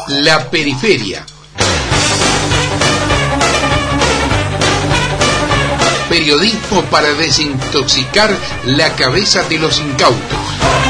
La Periferia. Periodismo para desintoxicar la cabeza de los incautos.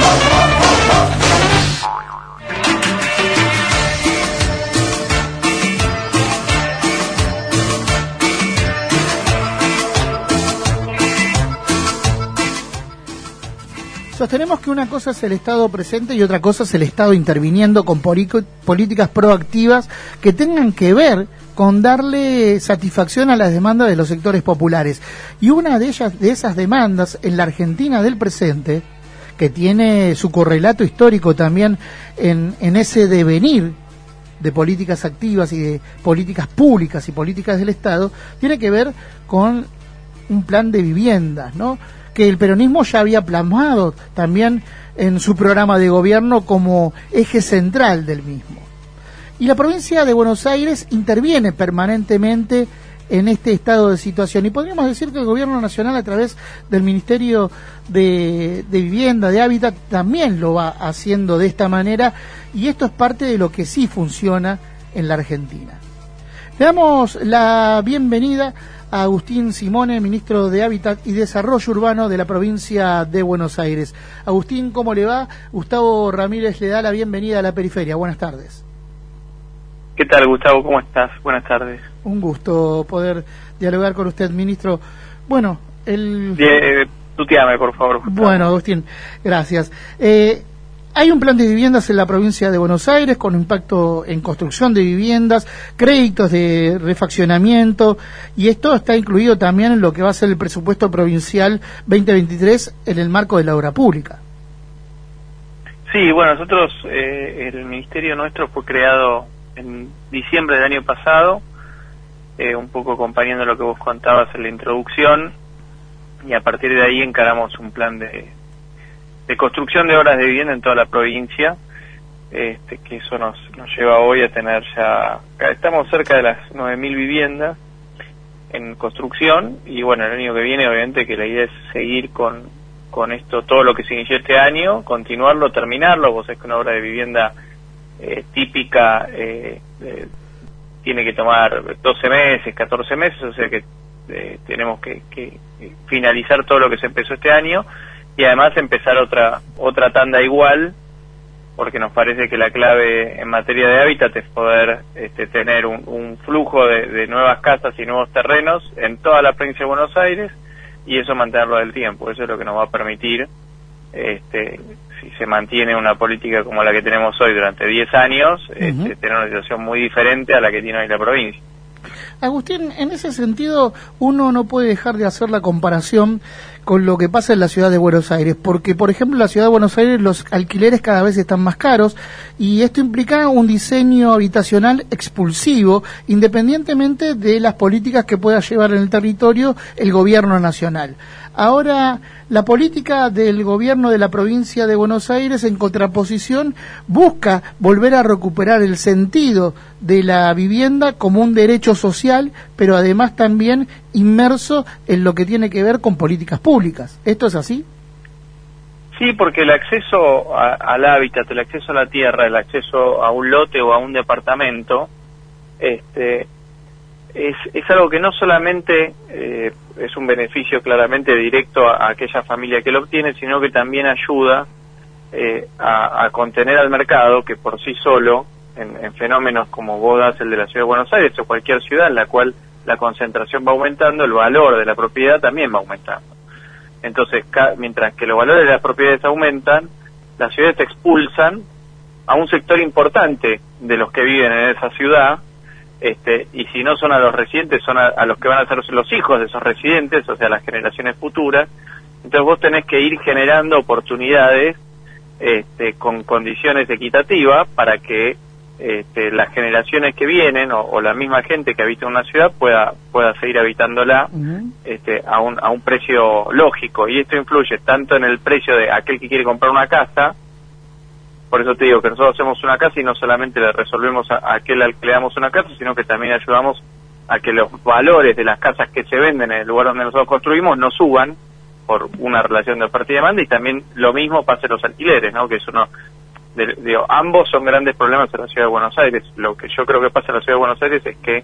Sostenemos que una cosa es el Estado presente y otra cosa es el Estado interviniendo con políticas proactivas que tengan que ver con darle satisfacción a las demandas de los sectores populares. Y una de esas demandas en la Argentina del presente, que tiene su correlato histórico también en ese devenir de políticas activas y de políticas públicas y políticas del Estado, tiene que ver con un plan de viviendas, ¿no?, que el peronismo ya había plasmado también en su programa de gobierno como eje central del mismo. Y la provincia de Buenos Aires interviene permanentemente en este estado de situación. Y podríamos decir que el gobierno nacional, a través del Ministerio de Vivienda, de Hábitat, también lo va haciendo de esta manera, y esto es parte de lo que sí funciona en la Argentina. Le damos la bienvenida a Agustín Simone, ministro de Hábitat y Desarrollo Urbano de la provincia de Buenos Aires. Agustín, ¿cómo le va? Gustavo Ramírez le da la bienvenida a La Periferia. Buenas tardes. ¿Qué tal, Gustavo? ¿Cómo estás? Buenas tardes. Un gusto poder dialogar con usted, ministro. Bueno, tuteame, por favor, Gustavo. Bueno, Agustín, gracias. Hay un plan de viviendas en la provincia de Buenos Aires con impacto en construcción de viviendas, créditos de refaccionamiento, y esto está incluido también en lo que va a ser el presupuesto provincial 2023 en el marco de la obra pública. Sí, bueno, nosotros, el ministerio nuestro fue creado en diciembre del año pasado, un poco acompañando lo que vos contabas en la introducción, y a partir de ahí encaramos un plan de construcción de obras de vivienda en toda la provincia, que eso nos lleva hoy a tener ya, estamos cerca de las 9.000 viviendas en construcción, y bueno, el año que viene obviamente que la idea es seguir con esto, todo lo que se inició este año, continuarlo, terminarlo. Vos sabés que una obra de vivienda típica tiene que tomar 12 meses, 14 meses, o sea que tenemos que finalizar todo lo que se empezó este año, y además empezar otra tanda igual, porque nos parece que la clave en materia de hábitat es poder tener un flujo de nuevas casas y nuevos terrenos en toda la provincia de Buenos Aires, y eso mantenerlo del tiempo. Eso es lo que nos va a permitir, si se mantiene una política como la que tenemos hoy durante 10 años, tener una situación muy diferente a la que tiene hoy la provincia. Agustín, en ese sentido, uno no puede dejar de hacer la comparación con lo que pasa en la ciudad de Buenos Aires, porque, por ejemplo, en la ciudad de Buenos Aires los alquileres cada vez están más caros, y esto implica un diseño habitacional expulsivo, independientemente de las políticas que pueda llevar en el territorio el gobierno nacional. Ahora, la política del gobierno de la provincia de Buenos Aires, en contraposición, busca volver a recuperar el sentido de la vivienda como un derecho social, pero además también inmerso en lo que tiene que ver con políticas públicas. ¿Esto es así? Sí, porque el acceso al hábitat, el acceso a la tierra, el acceso a un lote o a un departamento, es algo que no solamente es un beneficio claramente directo a aquella familia que lo obtiene, sino que también ayuda a contener al mercado, que por sí solo, en fenómenos como vos das el de la ciudad de Buenos Aires o cualquier ciudad en la cual la concentración va aumentando, el valor de la propiedad también va aumentando. Entonces, mientras que los valores de las propiedades aumentan, las ciudades expulsan a un sector importante de los que viven en esa ciudad, y si no son a los residentes, son a los que van a ser los hijos de esos residentes, o sea, las generaciones futuras. Entonces vos tenés que ir generando oportunidades con condiciones equitativas para que las generaciones que vienen o la misma gente que habita en una ciudad pueda seguir habitándola a un precio lógico, y esto influye tanto en el precio de aquel que quiere comprar una casa. Por eso te digo que nosotros hacemos una casa y no solamente le resolvemos a aquel al que le damos una casa, sino que también ayudamos a que los valores de las casas que se venden en el lugar donde nosotros construimos no suban por una relación de oferta y demanda, y también lo mismo pasa en los alquileres, ¿no? Que eso no, ambos son grandes problemas en la Ciudad de Buenos Aires. Lo que yo creo que pasa en la Ciudad de Buenos Aires es que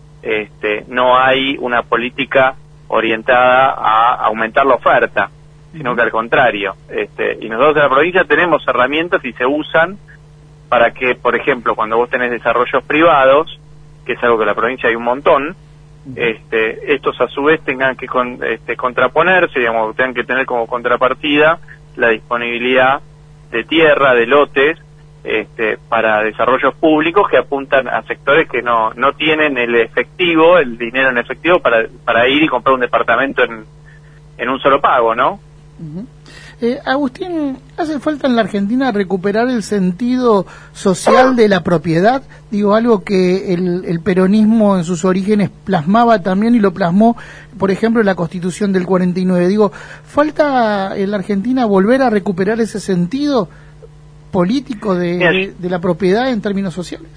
no hay una política orientada a aumentar la oferta, sino que al contrario. Y nosotros en la provincia tenemos herramientas y se usan para que, por ejemplo, cuando vos tenés desarrollos privados, que es algo que en la provincia hay un montón, estos a su vez tengan que contraponerse, digamos, tengan que tener como contrapartida la disponibilidad de tierra, de lotes, para desarrollos públicos que apuntan a sectores que no tienen el dinero en efectivo para ir y comprar un departamento en un solo pago, ¿no? Agustín, ¿hace falta en la Argentina recuperar el sentido social de la propiedad? Digo, algo que el peronismo en sus orígenes plasmaba también y lo plasmó, por ejemplo, en la Constitución del 49. Digo, ¿falta en la Argentina volver a recuperar ese sentido político de la propiedad en términos sociales?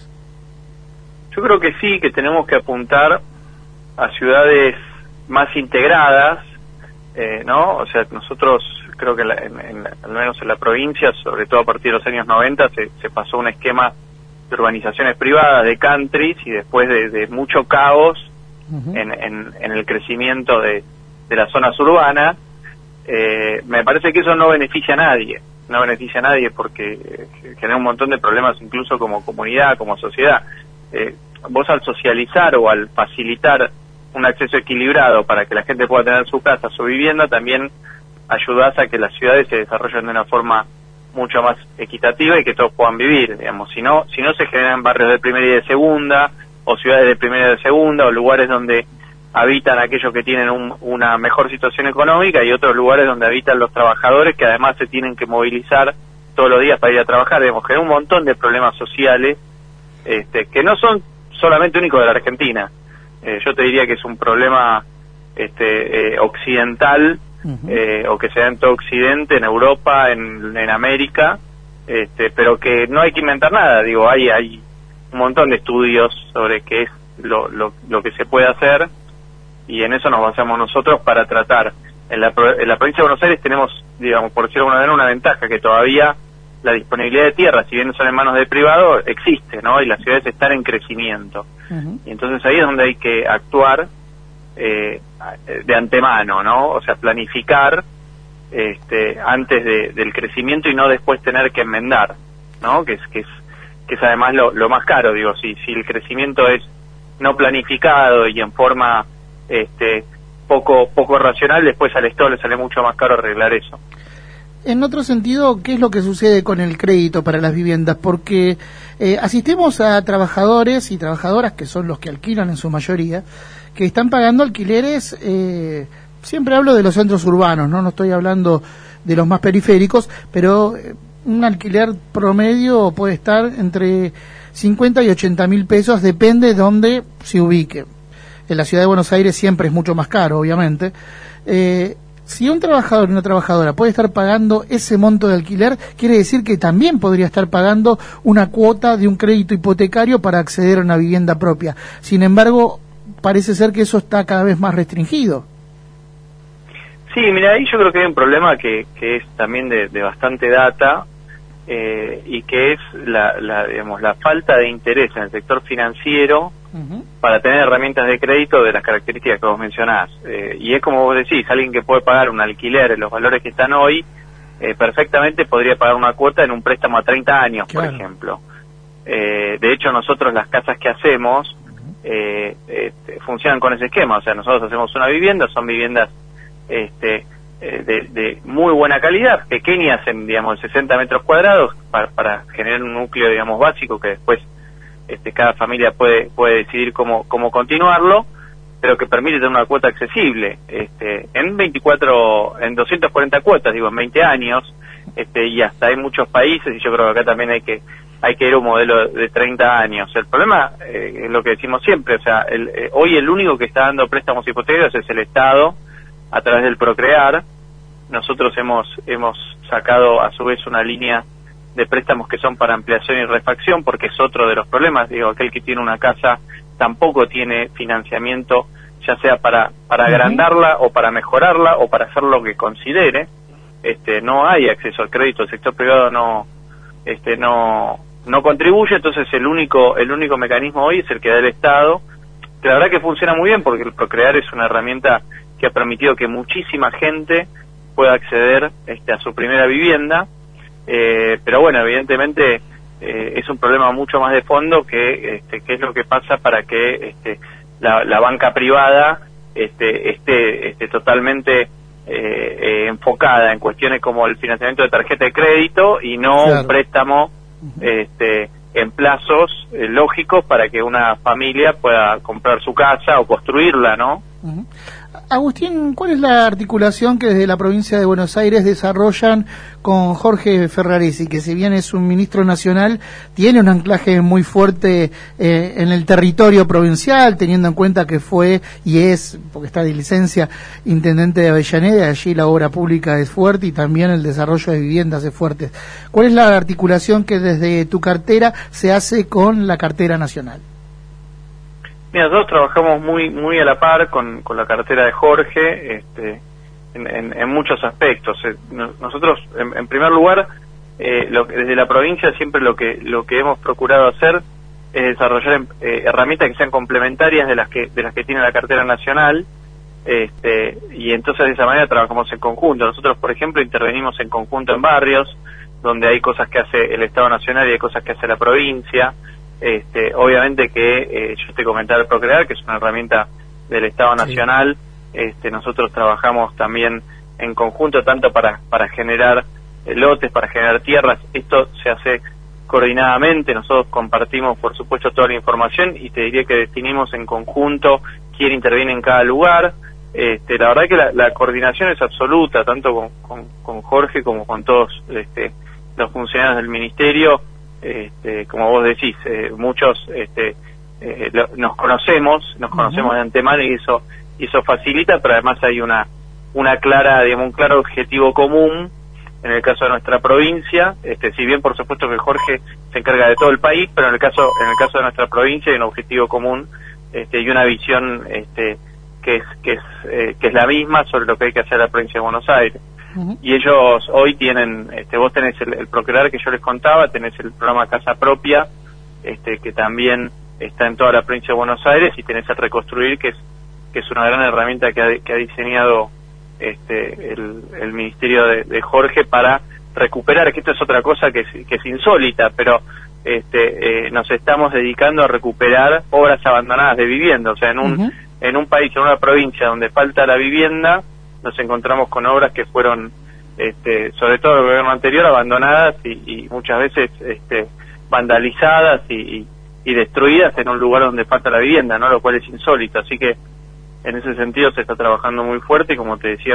Yo creo que sí, que tenemos que apuntar a ciudades más integradas, ¿no? O sea, nosotros creo que al menos en la provincia, sobre todo a partir de los años 90, se pasó un esquema de urbanizaciones privadas, de countries, y después de mucho caos en el crecimiento de las zonas urbanas. Me parece que eso no beneficia a nadie porque genera un montón de problemas incluso como comunidad, como sociedad. Vos al socializar o al facilitar un acceso equilibrado para que la gente pueda tener su casa, su vivienda, también ayudás a que las ciudades se desarrollen de una forma mucho más equitativa y que todos puedan vivir, digamos. Si no se generan barrios de primera y de segunda, o ciudades de primera y de segunda, o lugares donde habitan aquellos que tienen una mejor situación económica y otros lugares donde habitan los trabajadores que además se tienen que movilizar todos los días para ir a trabajar. Digamos, genera un montón de problemas sociales que no son solamente únicos de la Argentina. Yo te diría que es un problema occidental, o que se da en todo Occidente, en Europa, en América, pero que no hay que inventar nada. Digo, hay un montón de estudios sobre qué es lo que se puede hacer, y en eso nos basamos nosotros para tratar. En la provincia de Buenos Aires tenemos, digamos, por decirlo de alguna manera, una ventaja, que todavía la disponibilidad de tierra, si bien son en manos de privado, existe, ¿no? Y las ciudades están en crecimiento. Y entonces ahí es donde hay que actuar de antemano, ¿no? O sea, planificar antes del crecimiento y no después tener que enmendar, ¿no? Que es además lo más caro. Digo, si el crecimiento es no planificado y en forma poco racional, después al Estado le sale mucho más caro arreglar eso. En otro sentido, ¿qué es lo que sucede con el crédito para las viviendas? Porque asistimos a trabajadores y trabajadoras, que son los que alquilan en su mayoría, que están pagando alquileres, siempre hablo de los centros urbanos, no estoy hablando de los más periféricos, pero un alquiler promedio puede estar entre 50 y 80 mil pesos, depende de dónde se ubique. En la Ciudad de Buenos Aires siempre es mucho más caro, obviamente. Si un trabajador y una trabajadora puede estar pagando ese monto de alquiler, quiere decir que también podría estar pagando una cuota de un crédito hipotecario para acceder a una vivienda propia. Sin embargo, parece ser que eso está cada vez más restringido. Sí, mira, ahí yo creo que hay un problema que es también de bastante data, y que es la falta de interés en el sector financiero para tener herramientas de crédito de las características que vos mencionás. Y es como vos decís, alguien que puede pagar un alquiler en los valores que están hoy, perfectamente podría pagar una cuota en un préstamo a 30 años, claro, por ejemplo. De hecho, nosotros las casas que hacemos funcionan con ese esquema. O sea, nosotros hacemos una vivienda, son viviendas de muy buena calidad, pequeñas en, digamos, 60 metros cuadrados, para generar un núcleo, digamos, básico que después cada familia puede decidir cómo continuarlo, pero que permite tener una cuota accesible en 240 cuotas, digo, en 20 años, y hasta hay muchos países, y yo creo que acá también hay que ir a un modelo de 30 años. El problema es lo que decimos siempre, o sea, hoy el único que está dando préstamos hipotecarios es el Estado, a través del Procrear. Nosotros hemos sacado a su vez una línea de préstamos que son para ampliación y refacción, porque es otro de los problemas. Digo, aquel que tiene una casa tampoco tiene financiamiento, ya sea para agrandarla o para mejorarla o para hacer lo que considere. No hay acceso al crédito, el sector privado no no contribuye. Entonces el único mecanismo hoy es el que da el Estado, que la verdad que funciona muy bien, porque el Procrear es una herramienta que ha permitido que muchísima gente pueda acceder a su primera vivienda, pero bueno, evidentemente es un problema mucho más de fondo que qué es lo que pasa para que la banca privada esté totalmente enfocada en cuestiones como el financiamiento de tarjeta de crédito y no un préstamo en plazos lógicos para que una familia pueda comprar su casa o construirla, ¿no? Agustín, ¿cuál es la articulación que desde la provincia de Buenos Aires desarrollan con Jorge Ferraresi, que si bien es un ministro nacional, tiene un anclaje muy fuerte en el territorio provincial, teniendo en cuenta que fue y es, porque está de licencia, intendente de Avellaneda, allí la obra pública es fuerte y también el desarrollo de viviendas es fuerte? ¿Cuál es la articulación que desde tu cartera se hace con la cartera nacional? Mira, nosotros trabajamos muy a la par con la cartera de Jorge, en muchos aspectos. Nosotros, en primer lugar, desde la provincia siempre lo que hemos procurado hacer es desarrollar herramientas que sean complementarias de las que tiene la cartera nacional, y entonces de esa manera trabajamos en conjunto. Nosotros, por ejemplo, intervenimos en conjunto en barrios donde hay cosas que hace el Estado Nacional y hay cosas que hace la provincia. Obviamente que yo te comentaba el Procrear, que es una herramienta del Estado Nacional. Nosotros trabajamos también en conjunto, tanto para generar lotes, para generar tierras. Esto se hace coordinadamente. Nosotros compartimos, por supuesto, toda la información y te diría que definimos en conjunto quién interviene en cada lugar. La verdad que la coordinación es absoluta, tanto con Jorge como con todos los funcionarios del ministerio. Como vos decís, muchos nos conocemos de antemano y eso facilita, pero además hay un claro objetivo común en el caso de nuestra provincia. Si bien por supuesto que Jorge se encarga de todo el país, pero en el caso de nuestra provincia hay un objetivo común y una visión que es la misma sobre lo que hay que hacer en la provincia de Buenos Aires. Y ellos hoy tienen, vos tenés el Procrear que yo les contaba, tenés el programa Casa Propia, que también está en toda la provincia de Buenos Aires, y tenés el Reconstruir, que es una gran herramienta que ha diseñado el ministerio de Jorge para recuperar, que esto es otra cosa que es insólita, pero nos estamos dedicando a recuperar obras abandonadas de vivienda. O sea, en un país, en una provincia donde falta la vivienda, nos encontramos con obras que fueron, sobre todo el gobierno anterior, abandonadas y muchas veces vandalizadas y destruidas en un lugar donde falta la vivienda, ¿no? Lo cual es insólito. Así que en ese sentido se está trabajando muy fuerte, y como te decía,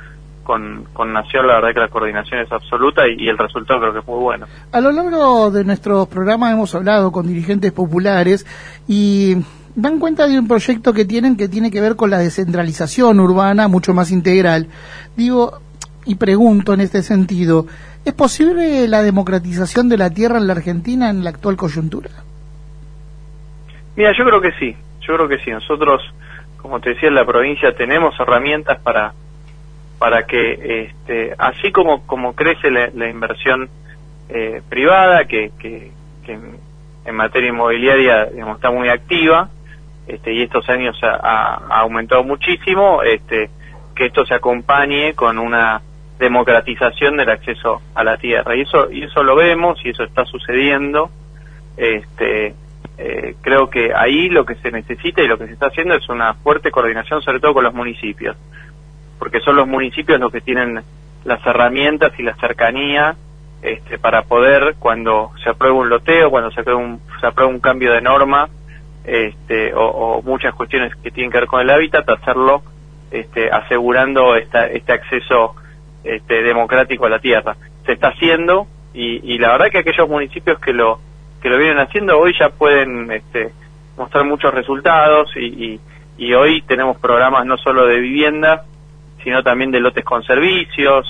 con Nación, la verdad que la coordinación es absoluta y el resultado creo que es muy bueno. A lo largo de nuestros programas hemos hablado con dirigentes populares y dan cuenta de un proyecto que tiene que ver con la descentralización urbana mucho más integral. Digo, y pregunto en este sentido, ¿es posible la democratización de la tierra en la Argentina en la actual coyuntura? Mira, yo creo que sí. Nosotros, como te decía, en la provincia tenemos herramientas para que, así como crece la inversión privada, que en materia inmobiliaria, digamos, está muy activa, y estos años ha aumentado muchísimo, que esto se acompañe con una democratización del acceso a la tierra, y eso lo vemos y eso está sucediendo. Creo que ahí lo que se necesita y lo que se está haciendo es una fuerte coordinación, sobre todo con los municipios, porque son los municipios los que tienen las herramientas y la cercanía para poder, cuando se aprueba un loteo, cuando se aprueba un cambio de norma, o muchas cuestiones que tienen que ver con el hábitat, hacerlo asegurando este acceso democrático a la tierra. Se está haciendo, y la verdad que aquellos municipios que lo vienen haciendo hoy ya pueden mostrar muchos resultados, y hoy tenemos programas no solo de vivienda, sino también de lotes con servicios.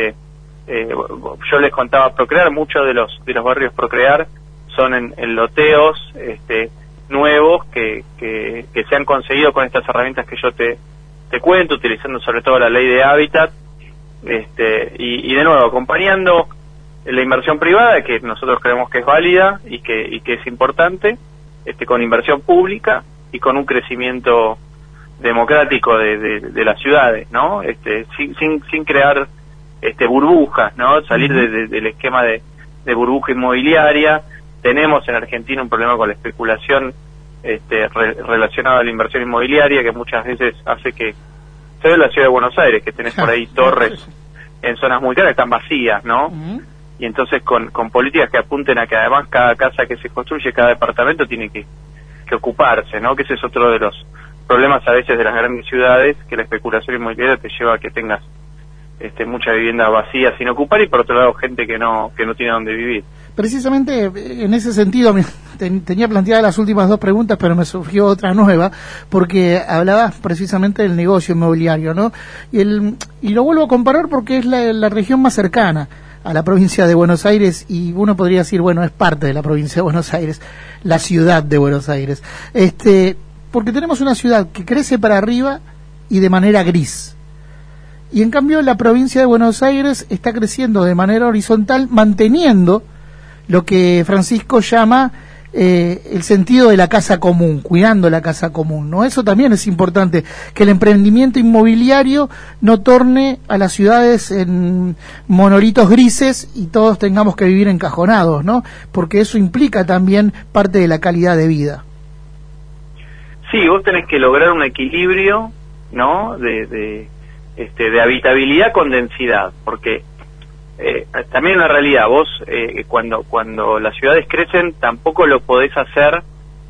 Yo les contaba Procrear, muchos de los barrios Procrear son en loteos nuevos que se han conseguido con estas herramientas que yo te cuento, utilizando sobre todo la ley de hábitat, y de nuevo acompañando la inversión privada, que nosotros creemos que es válida y que es importante, con inversión pública y con un crecimiento democrático de las ciudades, ¿no? Sin crear burbujas, ¿no? Salir del esquema de burbuja inmobiliaria. Tenemos en Argentina un problema con la especulación relacionada a la inversión inmobiliaria, que muchas veces hace que se ve en la ciudad de Buenos Aires, que tenés por ahí torres en zonas muy caras que están vacías, ¿no? Y entonces con políticas que apunten a que además cada casa que se construye, cada departamento tiene que ocuparse, ¿no? Que ese es otro de los problemas a veces de las grandes ciudades, que la especulación inmobiliaria te lleva a que tengas mucha vivienda vacía sin ocupar, y por otro lado gente que no tiene dónde vivir. Precisamente en ese sentido tenía planteadas las últimas dos preguntas, pero me surgió otra nueva, porque hablabas precisamente del negocio inmobiliario, ¿no? Y lo vuelvo a comparar porque es la región más cercana a la provincia de Buenos Aires, y uno podría decir, bueno, es parte de la provincia de Buenos Aires, la ciudad de Buenos Aires, porque tenemos una ciudad que crece para arriba y de manera gris. Y en cambio la provincia de Buenos Aires está creciendo de manera horizontal, manteniendo lo que Francisco llama el sentido de la casa común, cuidando la casa común, ¿no? Eso también es importante, que el emprendimiento inmobiliario no torne a las ciudades en monolitos grises y todos tengamos que vivir encajonados, ¿no? Porque eso implica también parte de la calidad de vida. Sí, vos tenés que lograr un equilibrio, ¿no? De habitabilidad con densidad, porque también una realidad, vos cuando las ciudades crecen tampoco lo podés hacer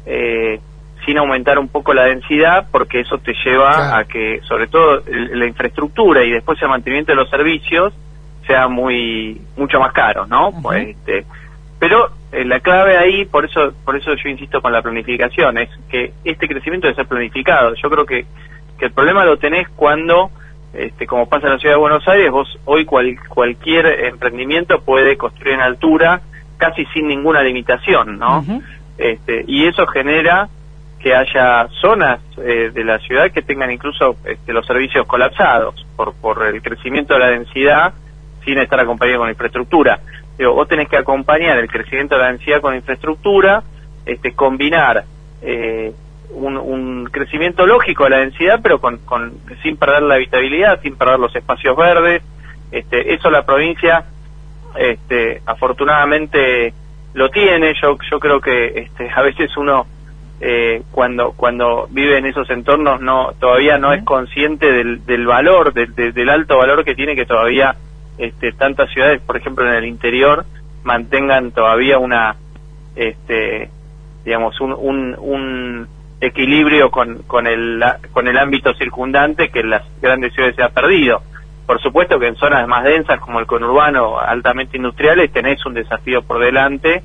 sin aumentar un poco la densidad, porque eso te lleva a que sobre todo la infraestructura y después el mantenimiento de los servicios sea mucho más caro, ¿no? Pero la clave ahí, por eso yo insisto con la planificación, es que este crecimiento debe ser planificado. Yo creo que el problema lo tenés cuando como pasa en la ciudad de Buenos Aires, vos hoy cualquier emprendimiento puede construir en altura casi sin ninguna limitación, ¿no? Y eso genera que haya zonas de la ciudad que tengan incluso los servicios colapsados por el crecimiento de la densidad sin estar acompañado con infraestructura. Pero vos tenés que acompañar el crecimiento de la densidad con infraestructura, combinar un crecimiento lógico de la densidad, pero sin perder la habitabilidad, sin perder los espacios verdes. Eso la provincia afortunadamente lo tiene. Yo creo que a veces uno cuando vive en esos entornos todavía no es consciente del valor, del alto valor que tiene que todavía tantas ciudades, por ejemplo en el interior, mantengan todavía digamos un equilibrio con el ámbito circundante que en las grandes ciudades se ha perdido. Por supuesto que en zonas más densas como el conurbano, altamente industriales, tenés un desafío por delante,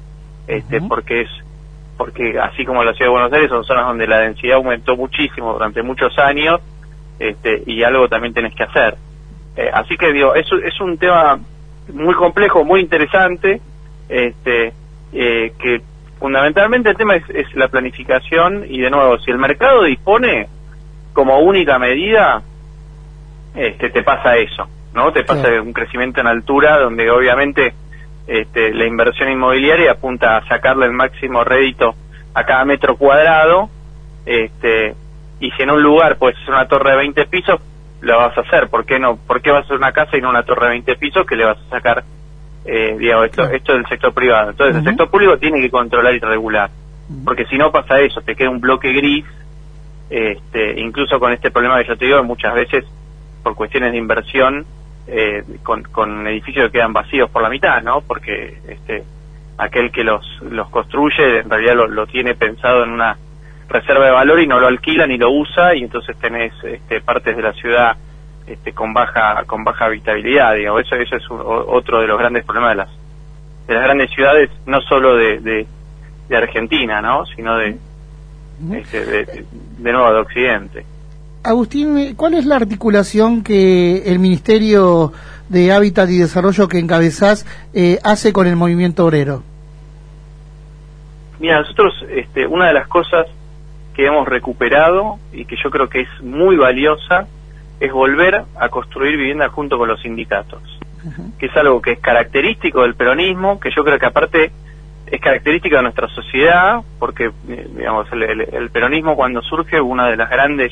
porque así como la ciudad de Buenos Aires son zonas donde la densidad aumentó muchísimo durante muchos años, y algo también tenés que hacer. Así que digo, es un tema muy complejo, muy interesante, que fundamentalmente el tema es la planificación, y de nuevo, si el mercado dispone como única medida, te pasa eso, ¿no? Te pasa un crecimiento en altura donde obviamente la inversión inmobiliaria apunta a sacarle el máximo rédito a cada metro cuadrado, y si en un lugar puedes hacer una torre de 20 pisos, lo vas a hacer. ¿Por qué no? ¿Por qué vas a hacer una casa y no una torre de 20 pisos que le vas a sacar? Esto del sector privado. Entonces el sector público tiene que controlar y regular, porque si no pasa eso, te queda un bloque gris, incluso con este problema que yo te digo, muchas veces por cuestiones de inversión, con edificios que quedan vacíos por la mitad, ¿no? Porque aquel que los construye en realidad lo tiene pensado en una reserva de valor y no lo alquila ni lo usa, y entonces tenés partes de la ciudad con baja habitabilidad. Digamos, eso es otro de los grandes problemas de las grandes ciudades, no solo de Argentina, ¿no? Sino de nuevo de Occidente. Agustín, ¿cuál es la articulación que el Ministerio de Hábitat y Desarrollo que encabezás hace con el movimiento obrero? Mira, nosotros una de las cosas que hemos recuperado y que yo creo que es muy valiosa es volver a construir vivienda junto con los sindicatos. que es algo que es característico del peronismo, que yo creo que aparte es característica de nuestra sociedad, porque digamos el peronismo cuando surge, uno de los grandes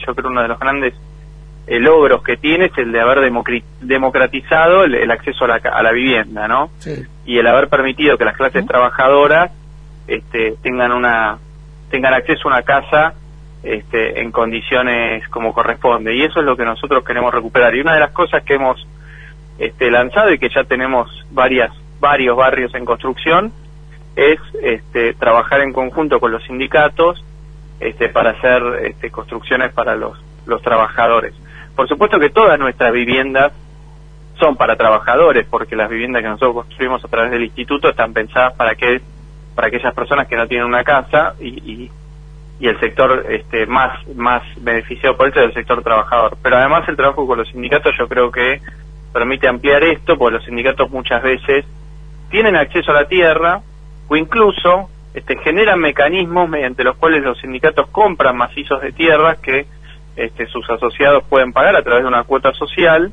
logros que tiene es el de haber democratizado el acceso a la vivienda, ¿no? Sí. Y el haber permitido que las clases trabajadoras tengan acceso a una casa en condiciones como corresponde, y eso es lo que nosotros queremos recuperar. Y una de las cosas que hemos lanzado y que ya tenemos varios barrios en construcción es trabajar en conjunto con los sindicatos para hacer construcciones para los trabajadores. Por supuesto que todas nuestras viviendas son para trabajadores, porque las viviendas que nosotros construimos a través del instituto están pensadas para aquellas personas que no tienen una casa, y el sector más beneficiado por eso es el sector trabajador. Pero además el trabajo con los sindicatos yo creo que permite ampliar esto, porque los sindicatos muchas veces tienen acceso a la tierra, o incluso generan mecanismos mediante los cuales los sindicatos compran macizos de tierras que sus asociados pueden pagar a través de una cuota social,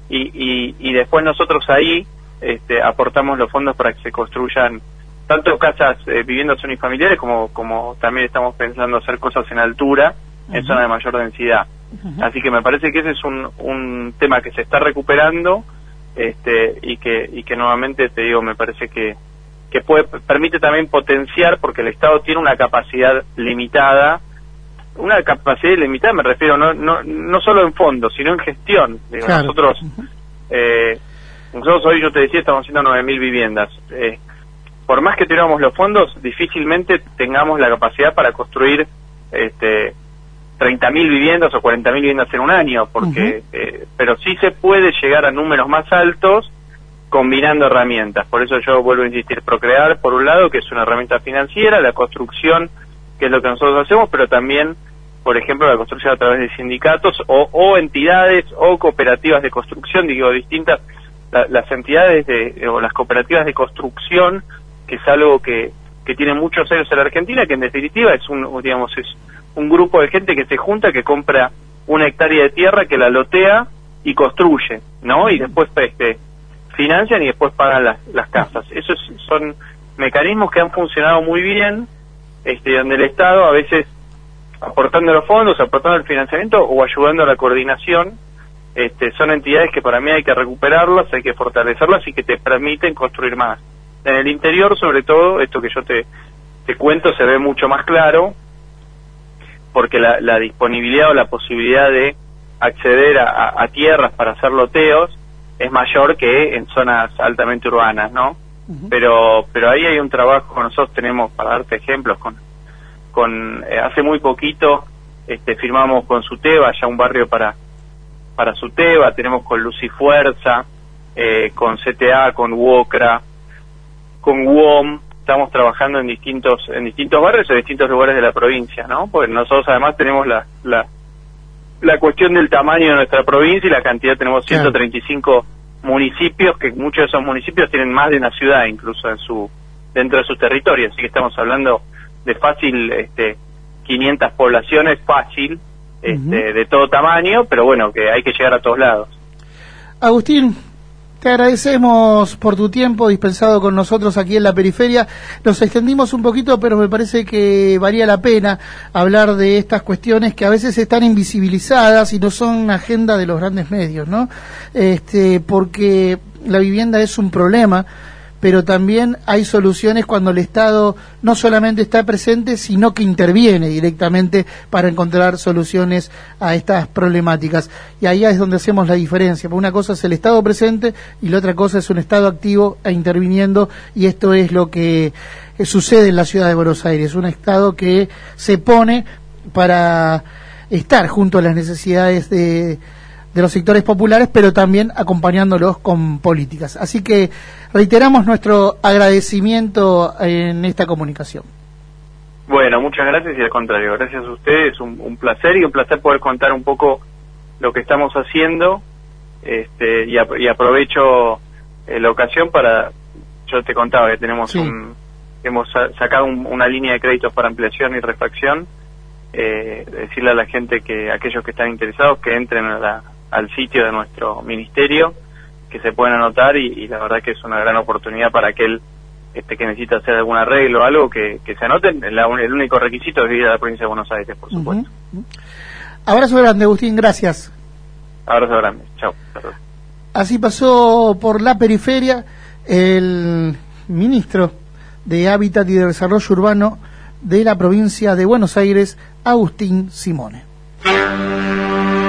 y después nosotros ahí aportamos los fondos para que se construyan tanto casas, viviendas unifamiliares, como también estamos pensando hacer cosas en altura, en zona de mayor densidad. Así que me parece que ese es un tema que se está recuperando, y que nuevamente te digo, me parece que permite también potenciar, porque el Estado tiene una capacidad limitada. Una capacidad limitada me refiero no solo en fondos, sino en gestión. Digo, claro. Nosotros hoy, yo te decía, estamos haciendo 9.000 viviendas. Por más que tuviéramos los fondos, difícilmente tengamos la capacidad para construir 30.000 viviendas o 40.000 viviendas en un año, porque pero sí se puede llegar a números más altos combinando herramientas. Por eso yo vuelvo a insistir, Procrear, por un lado, que es una herramienta financiera, la construcción, que es lo que nosotros hacemos, pero también, por ejemplo, la construcción a través de sindicatos o entidades o cooperativas de construcción, digo, distintas, las entidades o las cooperativas de construcción, que es algo que tiene muchos años en la Argentina, que en definitiva es un grupo de gente que se junta, que compra una hectárea de tierra, que la lotea y construye, ¿no? Y después financian y después pagan las casas. Esos son mecanismos que han funcionado muy bien, donde el Estado a veces aportando los fondos, aportando el financiamiento o ayudando a la coordinación, son entidades que para mí hay que recuperarlas, hay que fortalecerlas y que te permiten construir más. En el interior, sobre todo, esto que yo te cuento se ve mucho más claro, porque la disponibilidad o la posibilidad de acceder a tierras para hacer loteos es mayor que en zonas altamente urbanas, ¿no? Pero ahí hay un trabajo. Nosotros tenemos, para darte ejemplos, hace muy poquito firmamos con Suteba, ya un barrio para Suteba, tenemos con Luz y Fuerza, con CTA, con UOCRA, con UOM. Estamos trabajando en distintos barrios o distintos lugares de la provincia, ¿no? Porque nosotros además tenemos la cuestión del tamaño de nuestra provincia y la cantidad. Tenemos 135 municipios, que muchos de esos municipios tienen más de una ciudad incluso dentro de sus territorios, así que estamos hablando de fácil 500 poblaciones, fácil, de todo tamaño, pero bueno, que hay que llegar a todos lados. Agustín, te agradecemos por tu tiempo dispensado con nosotros aquí en la periferia. Nos extendimos un poquito, pero me parece que valía la pena hablar de estas cuestiones que a veces están invisibilizadas y no son agenda de los grandes medios, ¿no? Porque la vivienda es un problema, pero también hay soluciones cuando el Estado no solamente está presente, sino que interviene directamente para encontrar soluciones a estas problemáticas. Y ahí es donde hacemos la diferencia, porque una cosa es el Estado presente y la otra cosa es un Estado activo e interviniendo, y esto es lo que sucede en la ciudad de Buenos Aires, un Estado que se pone para estar junto a las necesidades de los sectores populares, pero también acompañándolos con políticas. Así que reiteramos nuestro agradecimiento en esta comunicación. Bueno, muchas gracias, y al contrario, gracias a ustedes, un placer, y un placer poder contar un poco lo que estamos haciendo, y aprovecho la ocasión yo te contaba que tenemos hemos sacado una línea de créditos para ampliación y refacción, decirle a la gente, que aquellos que están interesados que entren al sitio de nuestro ministerio, se pueden anotar y la verdad que es una gran oportunidad para aquel que necesita hacer algún arreglo o algo que se anoten. El único requisito es vivir a la provincia de Buenos Aires, por supuesto. Abrazo grande, Agustín, gracias. Abrazo grande, chao. Así pasó por la periferia el ministro de Hábitat y de Desarrollo Urbano de la provincia de Buenos Aires, Agustín Simone.